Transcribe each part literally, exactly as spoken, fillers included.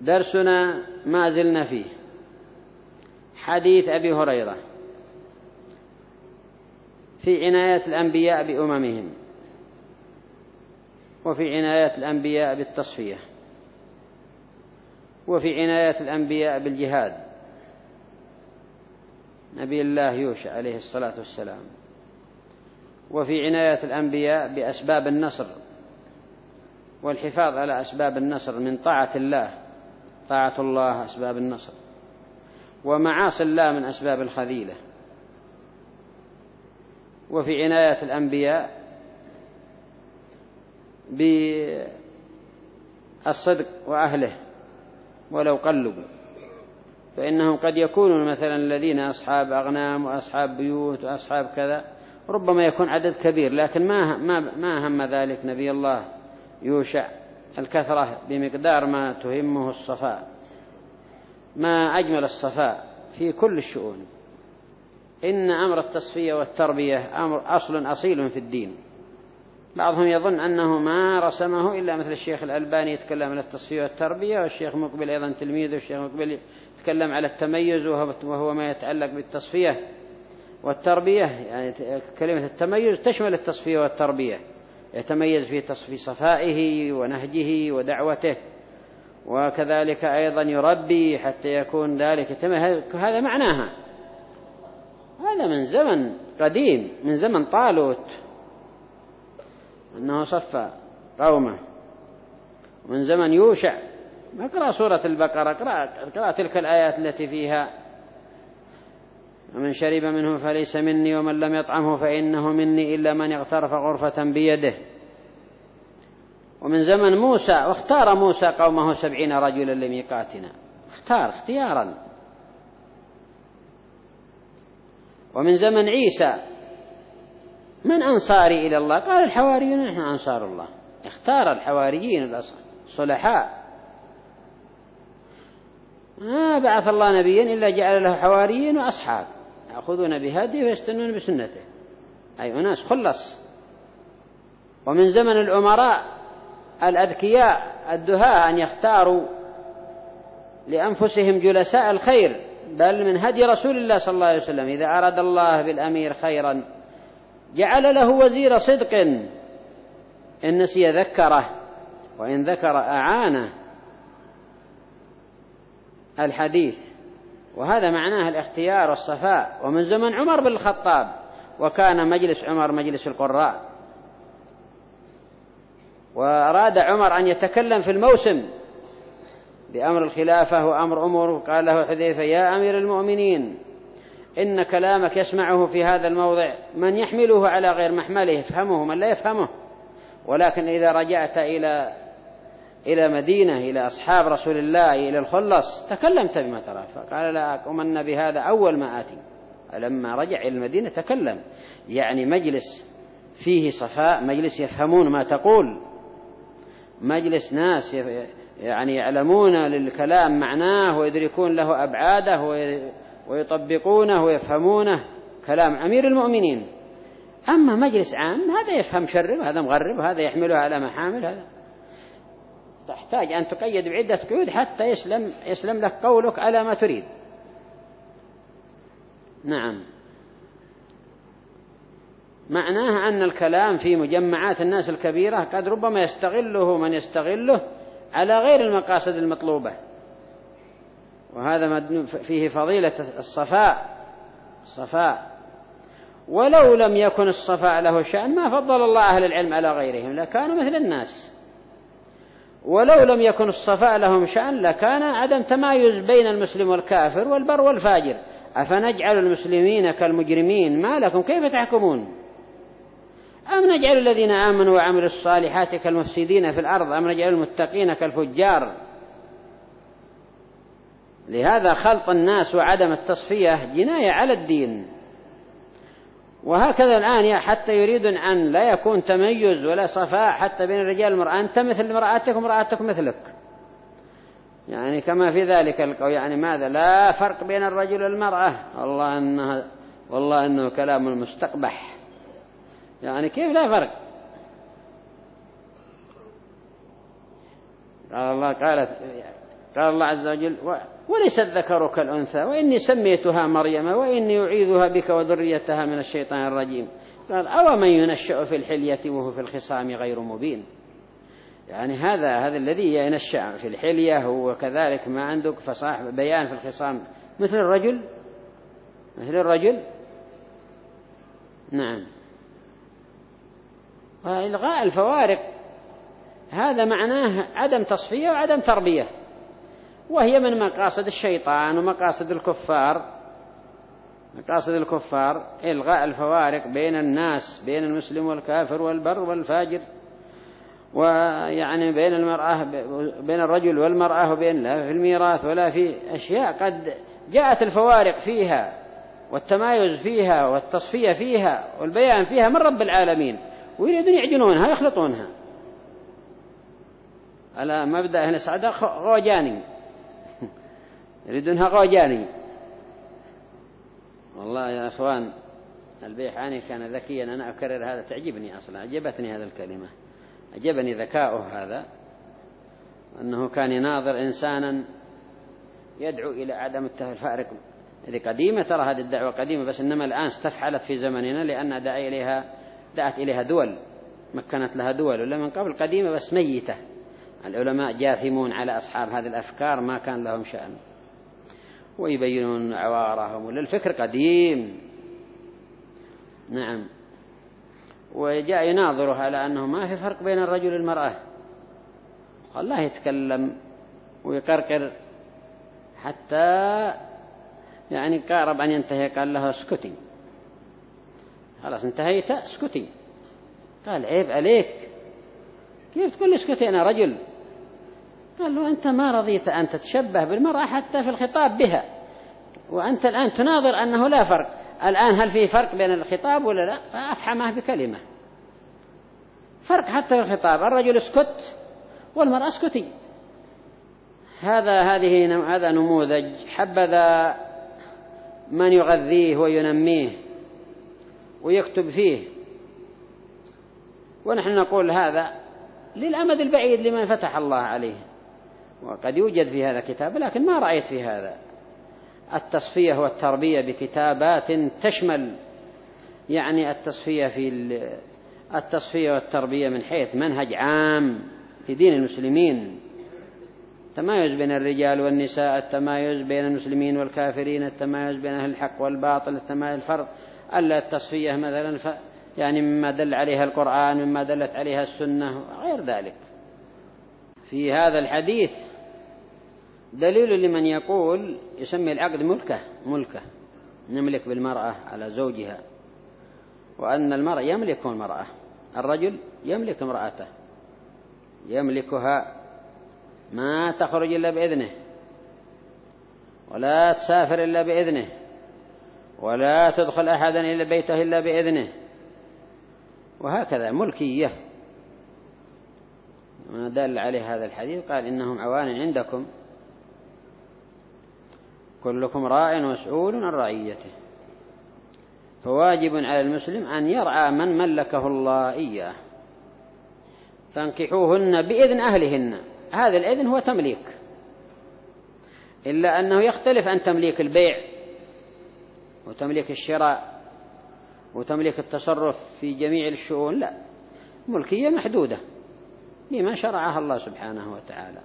درسنا ما زلنا فيه حديث أبي هريرة في عناية الأنبياء بأممهم، وفي عناية الأنبياء بالتصفية، وفي عناية الأنبياء بالجهاد. نبي الله يوشع عليه الصلاة والسلام، وفي عناية الأنبياء بأسباب النصر والحفاظ على أسباب النصر من طاعة الله، طاعة الله أسباب النصر، ومعاصي الله من أسباب الخذيلة. وفي عناية الأنبياء بالصدق وأهله ولو قلبوا، فإنهم قد يكونون مثلا الذين أصحاب أغنام وأصحاب بيوت وأصحاب كذا، ربما يكون عدد كبير، لكن ما ما ما هم ذلك نبي الله يوشع الكثرة بمقدار ما تهمه الصفاء. ما أجمل الصفاء في كل الشؤون. إن أمر التصفية والتربية أمر أصل أصيل في الدين. بعضهم يظن أنه ما رسمه إلا مثل الشيخ الألباني يتكلم على التصفية والتربية، والشيخ مقبل أيضا تلميذه الشيخ مقبل يتكلم على التميز وهو ما يتعلق بالتصفية والتربية. يعني كلمة التميز تشمل التصفية والتربية، يتميز في تصفي صفائه ونهجه ودعوته، وكذلك أيضا يربي حتى يكون ذلك. هذا معناها، هذا من زمن قديم، من زمن طالوت أنه صفى قومه، ومن زمن يوشع. اقرأ سورة البقرة، اقرأ تلك الآيات التي فيها ومن شرب منه فليس مني ومن لم يطعمه فإنه مني إلا من اغترف غرفة بيده. ومن زمن موسى، واختار موسى قومه سبعين رجلا لميقاتنا، اختار اختيارا. ومن زمن عيسى، من أنصاري إلى الله؟ قال الحواريون نحن أنصار الله. اختار الحواريين الصلحاء. ما بعث الله نبيا إلا جعل له حواريين وأصحاب يأخذون بهديه ويستنون بسنته، أي أناس خلص. ومن زمن الأمراء الأذكياء الدهاء أن يختاروا لأنفسهم جلساء الخير، بل من هدي رسول الله صلى الله عليه وسلم إذا أراد الله بالأمير خيرا جعل له وزير صدق، إن نسي ذكره وإن ذكر أعانه. الحديث، وهذا معناه الاختيار والصفاء. ومن زمن عمر بن الخطاب، وكان مجلس عمر مجلس القراء، وأراد عمر أن يتكلم في الموسم بأمر الخلافة وأمر أمور، قال له حذيفة يا أمير المؤمنين إن كلامك يسمعه في هذا الموضع من يحمله على غير محمله، يفهمه من لا يفهمه، ولكن إذا رجعت إلى إلى مدينة إلى أصحاب رسول الله إلى الخلص تكلمت بما ترى. فقال لا أقومن بهذا أول ما آتي. لما رجع إلى المدينة تكلم، يعني مجلس فيه صفاء، مجلس يفهمون ما تقول، مجلس ناس يعني يعلمون للكلام معناه ويدركون له أبعاده ويطبقونه ويفهمونه، كلام أمير المؤمنين. أما مجلس عام هذا يفهم شرب، هذا مغرب، هذا يحمله على محامل، هذا تحتاج أن تقيد بعدة قيود حتى يسلم, يسلم لك قولك على ما تريد. نعم، معناه أن الكلام في مجمعات الناس الكبيرة قد ربما يستغله من يستغله على غير المقاصد المطلوبة، وهذا فيه فضيلة الصفاء. الصفاء ولو لم يكن الصفاء له شأن ما فضل الله أهل العلم على غيرهم، لكانوا مثل الناس. ولو لم يكن الصفاء لهم شأن لكان عدم تمايز بين المسلم والكافر والبر والفاجر. أفنجعل المسلمين كالمجرمين ما لكم كيف تحكمون؟ أم نجعل الذين آمنوا وعملوا الصالحات كالمفسدين في الأرض أم نجعل المتقين كالفجار؟ لهذا خلط الناس وعدم التصفية جناية على الدين. وهكذا الآن حتى يريدون أن لا يكون تميز ولا صفاء حتى بين الرجال والمرأة، أنت مثل مرأتك ومرأتك مثلك، يعني كما في ذلك القول، يعني ماذا لا فرق بين الرجل والمرأة؟ والله أنه, والله أنه كلام مستقبح، يعني كيف لا فرق؟ قال الله قالت قال الله عز وجل: وليس الذكر كالأنثى وإني سميتها مريم وإني أعيذها بك وذريتها من الشيطان الرجيم. قال: أو من ينشأ في الحلية وهو في الخصام غير مبين. يعني هذا هذا الذي ينشأ في الحلية هو كذلك ما عندك فصاح بيان في الخصام مثل الرجل مثل الرجل نعم. وإلغاء الفوارق هذا معناه عدم تصفية وعدم تربية، وهي من مقاصد الشيطان ومقاصد الكفار. مقاصد الكفار إلغاء الفوارق بين الناس، بين المسلم والكافر والبر والفاجر، ويعني بين المرأة بين الرجل والمرأة، وبين لا في الميراث ولا في أشياء قد جاءت الفوارق فيها والتمايز فيها والتصفية فيها والبيان فيها من رب العالمين، ويريدون يعجنونها يخلطونها على مبدأ أهل السعادة غوجاني يريدونها غوجاني. والله يا أخوان البيحاني كان ذكيا، أنا أكرر هذا تعجبني أصلا، عجبتني هذا الكلمة، عجبني ذكاؤه هذا، أنه كان يناظر إنسانا يدعو إلى عدم الفارق. هذه قديمة، ترى هذه الدعوة قديمة، بس إنما الآن استفحلت في زمننا لأن دعا إليها دعت إليها دول، مكنت لها دول، ولا من قبل قديمة بس ميتة. العلماء جاثمون على أصحاب هذه الأفكار ما كان لهم شأن، ويبينون عوارهم، وللفكر قديم. نعم. وجاء يناظره على أنه ما في فرق بين الرجل والمرأة، الله يتكلم ويقرقر حتى يعني قارب أن ينتهي، قال له: اسكتي، خلاص انتهيت، اسكتي. قال: عيب عليك، كيف تقول لي اسكتي أنا رجل؟ قال له: أنت ما رضيت أن تتشبه بالمرأة حتى في الخطاب بها، وأنت الآن تناظر أنه لا فرق. الآن هل في فرق بين الخطاب ولا لا؟ فأفحمه بكلمة، فرق حتى في الخطاب، الرجل اسكت والمرأة اسكتي. هذا هذه هذا نموذج حبذا من يغذيه وينميه ويكتب فيه. ونحن نقول هذا للأمد البعيد لمن فتح الله عليه، وقد يوجد في هذا كتاب، لكن ما رأيت في هذا التصفية والتربية بكتابات تشمل يعني التصفية في التصفية والتربية من حيث منهج عام في دين المسلمين، التمايز بين الرجال والنساء، التمايز بين المسلمين والكافرين، التمايز بين أهل الحق والباطل، التمايز الفرق، ألا التصفية مثلا ف يعني مما دل عليها القرآن، مما دلت عليها السنة وغير ذلك. في هذا الحديث دليل لمن يقول يسمي العقد ملكة ملكة نملك بالمرأة على زوجها، وأن المرء يملك المرأة، الرجل يملك امرأته، يملكها، ما تخرج إلا بإذنه، ولا تسافر إلا بإذنه، ولا تدخل أحدا إلى بيته إلا بإذنه، وهكذا ملكية. ودل عليه هذا الحديث قال: إنهم عوان عندكم كلكم راع ومسؤول عن رعيته، فواجب على المسلم أن يرعى من ملكه الله إياه، فانكحوهن بإذن أهلهن. هذا الإذن هو تمليك، إلا أنه يختلف عن تمليك البيع وتمليك الشراء وتمليك التصرف في جميع الشؤون، لا، ملكية محدودة لما شرعها الله سبحانه وتعالى.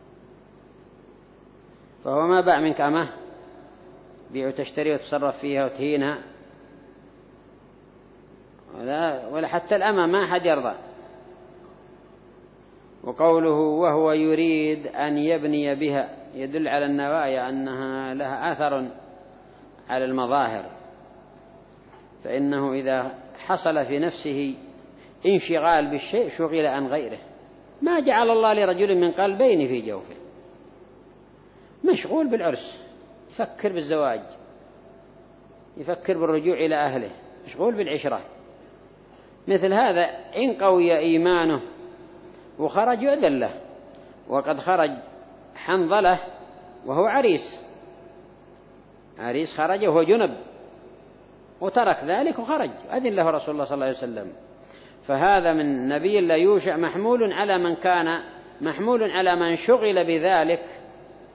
فهو ما باع منك أمه بيع وتشتري وتصرف فيها وتهينها، ولا, ولا حتى الأمة ما حد يرضى. وقوله وهو يريد أن يبني بها يدل على النوايا أنها لها أثر على المظاهر، فإنه إذا حصل في نفسه انشغال بالشيء شغل عن غيره. ما جعل الله لرجل من قلبين في جوفه، مشغول بالعرس، يفكر بالزواج، يفكر بالرجوع إلى أهله، مشغول بالعشرة. مثل هذا إن قوي إيمانه وخرج يؤذن له، وقد خرج حنظلة وهو عريس، عريس خرج وهو جنب وترك ذلك وخرج، أذن له رسول الله صلى الله عليه وسلم. فهذا من نبي لا يوشع محمول على من كان محمول على من شغل بذلك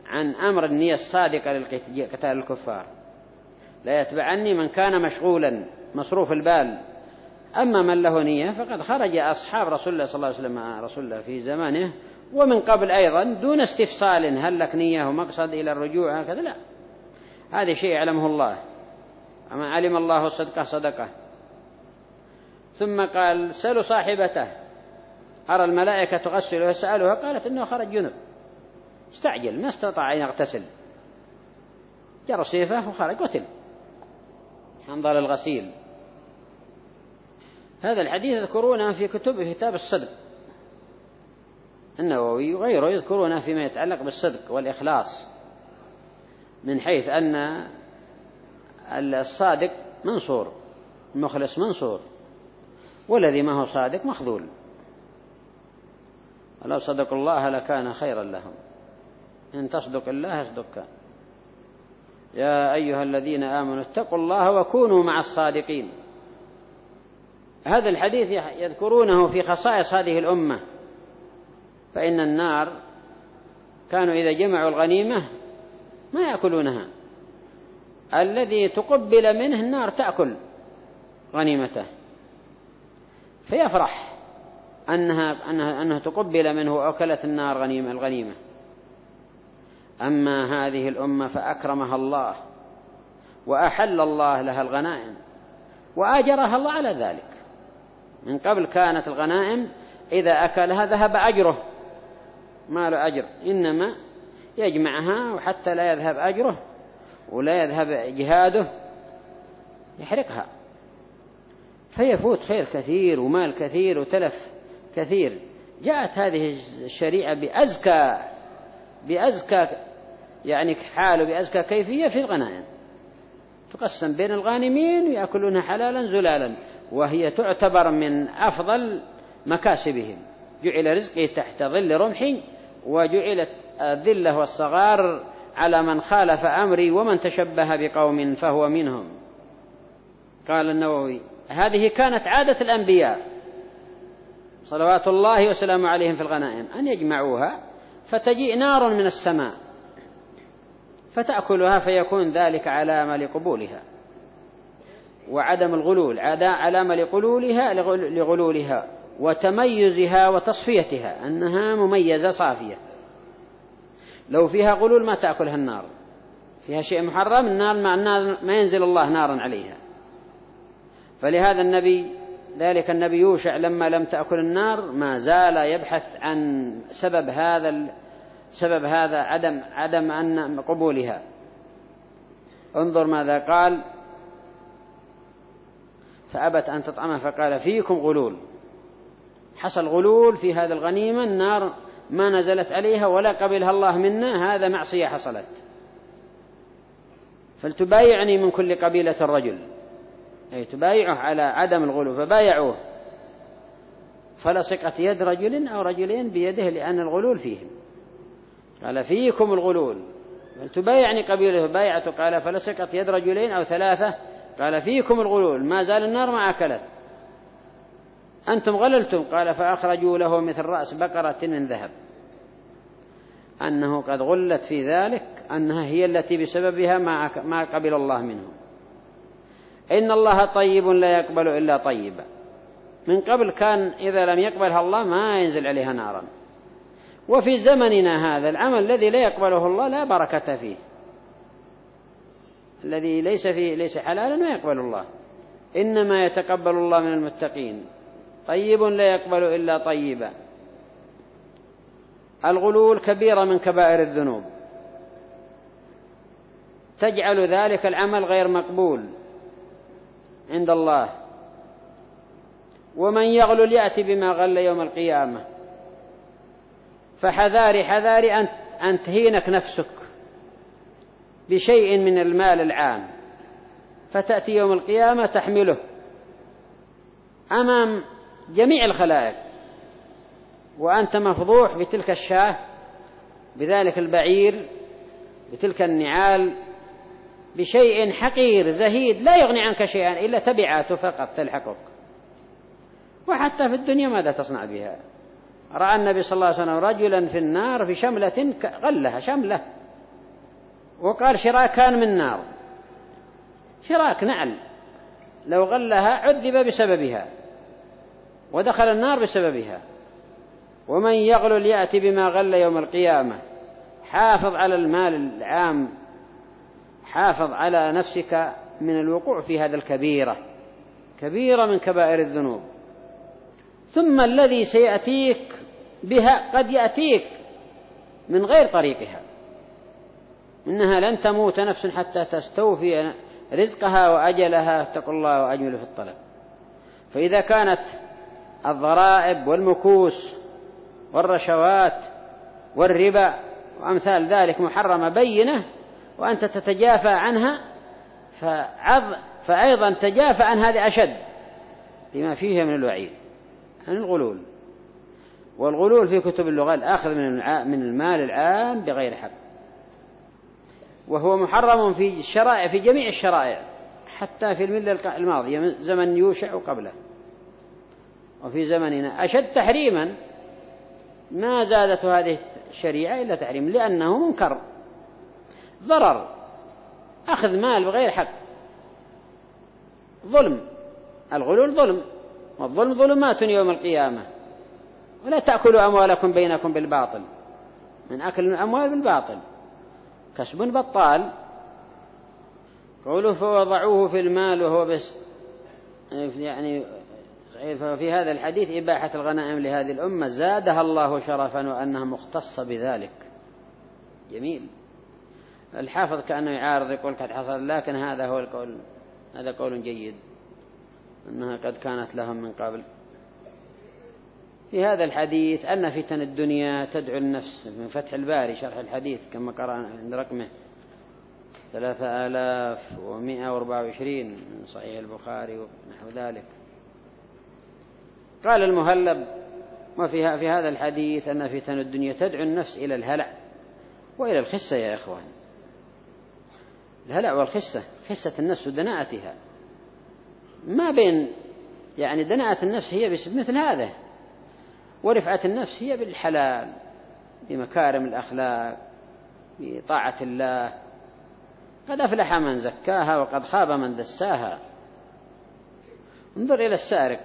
عن أمر النية الصادقة لقتال الكفار. لا يتبعني من كان مشغولا مصروف البال. أما من له نية فقد خرج أصحاب رسول الله صلى الله عليه وسلم مع رسول الله في زمانه ومن قبل أيضا دون استفصال هل لك نية ومقصد إلى الرجوع هكذا، لا، هذا شيء يعلمه الله، أما علم الله صدقه صدقه. ثم قال سألوا صاحبته أرى الملائكة تغسل ويسألها، قالت إنه خرج جنب استعجل ما استطاع أن يغتسل، جر سيفه وخرج قتل حنظل الغسيل. هذا الحديث يذكرونه في كتب في كتاب الصدق، النووي وغيره يذكرونه فيما يتعلق بالصدق والإخلاص، من حيث أن الصادق منصور، المخلص منصور، والذي ما هو صادق مخذول. ولو صدقوا الله لكان خيرا لهم، إن تصدق الله يصدقك. يا أيها الذين آمنوا اتقوا الله وكونوا مع الصادقين. هذا الحديث يذكرونه في خصائص هذه الأمة، فإن النار كانوا إذا جمعوا الغنيمة ما يأكلونها، الذي تقبل منه النار تأكل غنيمته فيفرح أنها, أنها, أنها تقبل منه وأكلت النار غنيمة الغنيمة. أما هذه الأمة فأكرمها الله وأحل الله لها الغنائم وآجرها الله على ذلك. من قبل كانت الغنائم إذا أكلها ذهب أجره، ما له أجر، إنما يجمعها وحتى لا يذهب أجره ولا يذهب جهاده يحرقها، فيفوت خير كثير ومال كثير وتلف كثير. جاءت هذه الشريعة بأزكى بأزكى يعني حال وبأزكى كيفية في الغنائم، تقسم بين الغانمين ويأكلونها حلالا زلالا، وهي تعتبر من أفضل مكاسبهم. جعل رزقه تحت ظل رمحي، وجعلت الذلة والصغار على من خالف أمري، ومن تشبه بقوم فهو منهم. قال النووي هذه كانت عادة الأنبياء صلوات الله وسلامه عليهم في الغنائم أن يجمعوها فتجيء نار من السماء فتأكلها، فيكون ذلك علامة لقبولها وعدم الغلول، علامة لقلولها لغلولها وتميزها وتصفيتها، أنها مميزة صافية. لو فيها غلول ما تأكلها النار، فيها شيء محرم النار ما ينزل الله نارا عليها. فلهذا النبي ذلك النبي يوشع لما لم تأكل النار ما زال يبحث عن سبب هذا سبب هذا عدم عدم أن قبولها. انظر ماذا قال: فأبت أن تطعمها فقال فيكم غلول. حصل غلول في هذا الغنيمة، النار ما نزلت عليها ولا قبلها الله منا، هذا معصية حصلت. فلتبايعني من كل قبيلة الرجل، أي تبايعه على عدم الغلو، فبايعوه فلصقت يد رجل أو رجلين بيده لأن الغلول فيهم. قال فيكم الغلول، فلتبايعني قبيلة، بايعته قال فلصقت يد رجلين أو ثلاثة، قال فيكم الغلول، ما زال النار ما أكلت، أنتم غللتم، قال فأخرجوا له مثل رأس بقرة من ذهب، أنه قد غلت في ذلك أنها هي التي بسببها ما قبل الله منهم. إن الله طيب لا يقبل إلا طيبا. من قبل كان إذا لم يقبلها الله ما ينزل عليها نارا، وفي زمننا هذا العمل الذي لا يقبله الله لا بركة فيه، الذي ليس فيه ليس حلالا ما يقبل الله، إنما يتقبل الله من المتقين. طيب لا يقبل إلا طيبا. الغلول كبيرة من كبائر الذنوب، تجعل ذلك العمل غير مقبول عند الله. ومن يغلل يأتي بما غل يوم القيامة. فحذاري حذاري أن تهينك نفسك بشيء من المال العام، فتأتي يوم القيامة تحمله أمام جميع الخلائق، وأنت مفضوح بتلك الشاة، بذلك البعير، بتلك النعال، بشيء حقير زهيد لا يغني عنك شيئا إلا تبعاته فقط تلحقك. وحتى في الدنيا ماذا تصنع بها؟ رأى النبي صلى الله عليه وسلم رجلا في النار في شملة غلها شملة وقال شراكان من نار، شراك نعل لو غلها عذب بسببها ودخل النار بسببها. ومن يغلل يأتي بما غل يوم القيامة. حافظ على المال العام، حافظ على نفسك من الوقوع في هذا الكبيرة، كبيرة من كبائر الذنوب. ثم الذي سيأتيك بها قد يأتيك من غير طريقها، إنها لن تموت نفس حتى تستوفي رزقها وأجلها، اتقوا الله وأجملوا في الطلب. فإذا كانت الضرائب والمكوس والرشوات والربا وأمثال ذلك محرمة بينة وأنت تتجافى عنها، فعظ فأيضا تجافى عن هذه أشد لما فيه من الوعيد عن الغلول. والغلول في كتب اللغة الأخذ من المال العام بغير حق، وهو محرم في الشرائع، في جميع الشرائع، حتى في الملة الماضية زمن يوشع قبله، وفي زمننا أشد تحريما. ما زادت هذه الشريعة إلا تحريم، لأنه منكر ضرر، أخذ مال بغير حق، ظلم. الغلول ظلم، والظلم ظلمات يوم القيامة. ولا تأكلوا أموالكم بينكم بالباطل، من أكل الأموال بالباطل كسب بطال. قوله فوضعوه في المال وهو بس، يعني في هذا الحديث إباحة الغنائم لهذه الأمة زادها الله شرفا وأنها مختصة بذلك. جميل. الحافظ كأنه يعارض يقول قد حصل، لكن هذا هو القول، هذا قول جيد، أنها قد كانت لهم من قبل. في هذا الحديث أن فتن الدنيا تدعو النفس، من فتح الباري شرح الحديث كما قرأنا عند رقمه ثلاثة آلاف ومائة وأربعة وعشرين من صحيح البخاري ونحو ذلك. قال المهلب وفي في هذا الحديث أن فتن الدنيا تدعو النفس إلى الهلع وإلى الخسة. يا إخوان، الهلع والخسة، خسة النفس ودناءتها، ما بين يعني دناءة النفس هي مثل هذا، ورفعة النفس هي بالحلال، بمكارم الأخلاق، بطاعة الله. قد أفلح من زكاها وقد خاب من دساها. انظر إلى السارق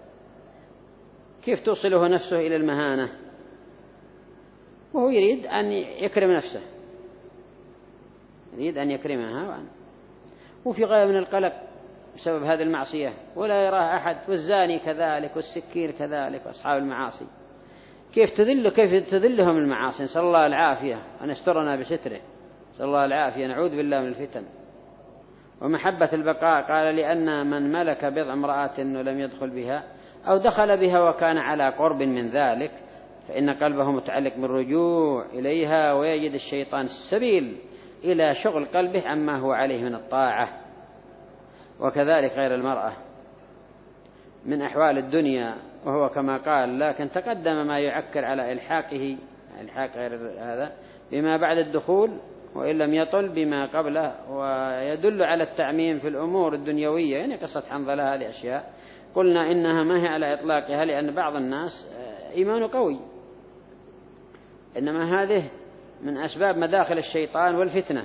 كيف توصله نفسه إلى المهانة وهو يريد أن يكرم نفسه، يريد أن يكرمها وأن وفي غاية من القلق بسبب هذه المعصية، ولا يراه أحد. والزاني كذلك، والسكير كذلك، وأصحاب المعاصي كيف تذل كيف تذلهم المعاصي. نسأل الله العافية أن يسترنا بستره، نسأل الله العافية، نعوذ بالله من الفتن. ومحبة البقاء قال لأن من ملك بضع امرأة ولم يدخل بها أو دخل بها وكان على قرب من ذلك فإن قلبه متعلق بالرجوع إليها، ويجد الشيطان السبيل إلى شغل قلبه عما هو عليه من الطاعة. وكذلك غير المرأة من أحوال الدنيا، وهو كما قال لكن تقدم ما يعكر على إلحاقه، إلحاق غير هذا بما بعد الدخول وإن لم يطل بما قبله، ويدل على التعميم في الأمور الدنيوية. يعني قصة حنظلة هذه أشياء قلنا إنها ما هي على إطلاقها، لأن بعض الناس إيمانه قوي، إنما هذه من أسباب مداخل الشيطان والفتنة.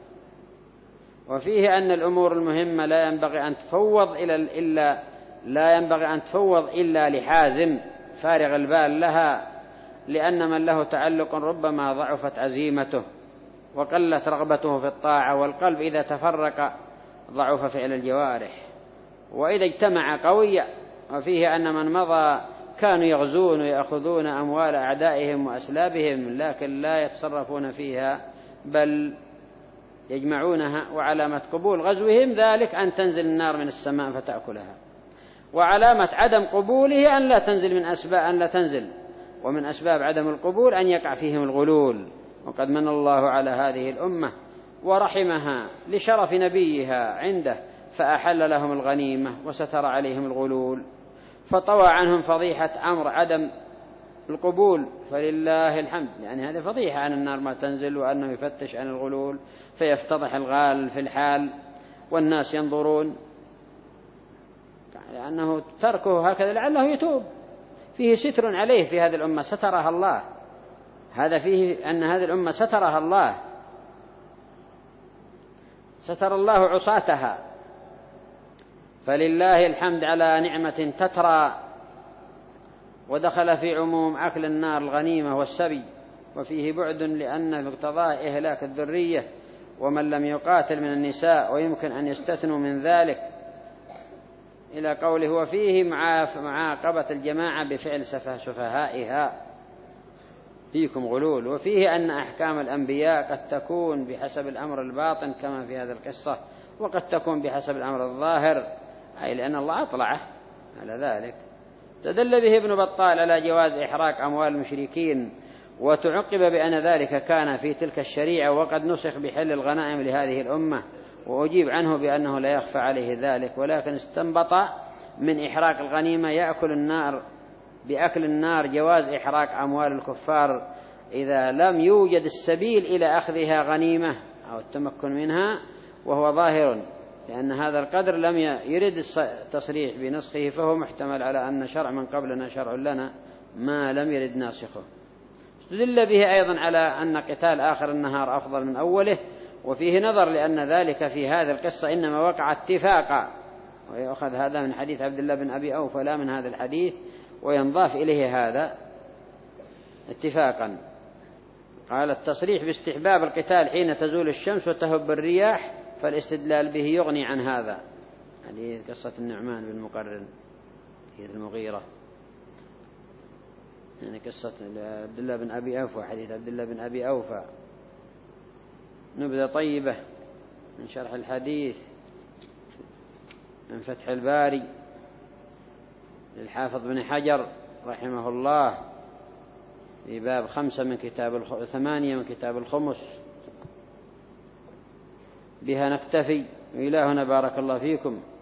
وفيه أن الأمور المهمة لا ينبغي أن تفوض إلى إلا لا ينبغي أن تفوض إلا لحازم فارغ البال لها، لأن من له تعلق ربما ضعفت عزيمته وقلت رغبته في الطاعة، والقلب إذا تفرق ضعف فعل الجوارح. وإذا اجتمع قوي. وفيه أن من مضى كانوا يغزون ويأخذون أموال أعدائهم وأسلابهم لكن لا يتصرفون فيها بل يجمعونها، وعلامة قبول غزوهم ذلك أن تنزل النار من السماء فتأكلها، وعلامة عدم قبوله أن لا تنزل من أسباب أن لا تنزل ومن أسباب عدم القبول أن يقع فيهم الغلول. وقد من الله على هذه الأمة ورحمها لشرف نبيها عنده فأحل لهم الغنيمة وستر عليهم الغلول، فطوى عنهم فضيحة أمر عدم القبول، فلله الحمد. يعني هذه فضيحة عن النار ما تنزل، وأنه يفتش عن الغلول فيفتضح الغال في الحال والناس ينظرون، لأنه تركه هكذا لعله يتوب. فيه ستر عليه في هذه الأمة سترها الله، هذا فيه أن هذه الأمة سترها الله ستر الله عصاتها. فلله الحمد على نعمة تترى، ودخل في عموم أكل النار الغنيمة والسبي، وفيه بعد لأن مقتضاه إهلاك الذرية ومن لم يقاتل من النساء، ويمكن أن يستثنوا من ذلك إلى قوله وفيه معاقبة الجماعة بفعل سفهائها فيكم غلول. وفيه أن أحكام الأنبياء قد تكون بحسب الأمر الباطن كما في هذه القصة، وقد تكون بحسب الأمر الظاهر، أي لأن الله أطلعه على ذلك. تدل به ابن بطال على جواز إحراق أموال المشركين، وتعقب بأن ذلك كان في تلك الشريعة وقد نسخ بحل الغنائم لهذه الأمة، وأجيب عنه بأنه لا يخفى عليه ذلك، ولكن استنبط من إحراق الغنيمة يأكل النار بأكل النار جواز إحراق أموال الكفار إذا لم يوجد السبيل إلى أخذها غنيمة أو التمكن منها، وهو ظاهر لأن هذا القدر لم يرد التصريح بنسخه، فهو محتمل على أن شرع من قبلنا شرع لنا ما لم يرد ناسخه. استدل به أيضا على أن قتال آخر النهار أفضل من أوله، وفيه نظر لأن ذلك في هذه القصة إنما وقع اتفاقا، ويأخذ هذا من حديث عبد الله بن أبي أوفى لا من هذا الحديث، وينضاف إليه هذا اتفاقا. قال التصريح باستحباب القتال حين تزول الشمس وتهب الرياح، فالاستدلال به يغني عن هذا. هذه قصة النعمان بن مقرن في المغيرة، يعني قصة عبد الله بن أبي أوفى، حديث عبد الله بن أبي أوفى. نبذة طيبة من شرح الحديث من فتح الباري للحافظ بن حجر رحمه الله في باب خمسة من كتاب الخ... ثمانية من كتاب الخمس. بها نكتفي، وإلهنا بارك الله فيكم.